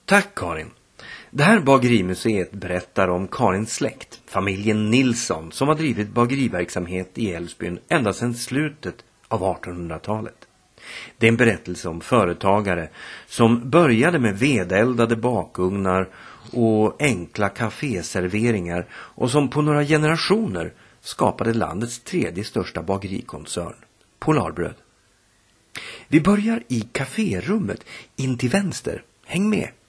Tack Karin. Det här bagerimuseet berättar om Karins släkt, familjen Nilsson, som har drivit bageriverksamhet i Älvsbyn ända sedan slutet av 1800-talet. Det är en berättelse om företagare som började med vedeldade bakugnar och enkla kaféserveringar och som på några generationer skapade landets tredje största bagerikoncern, Polarbröd. Vi börjar i kaférummet in till vänster. Häng med!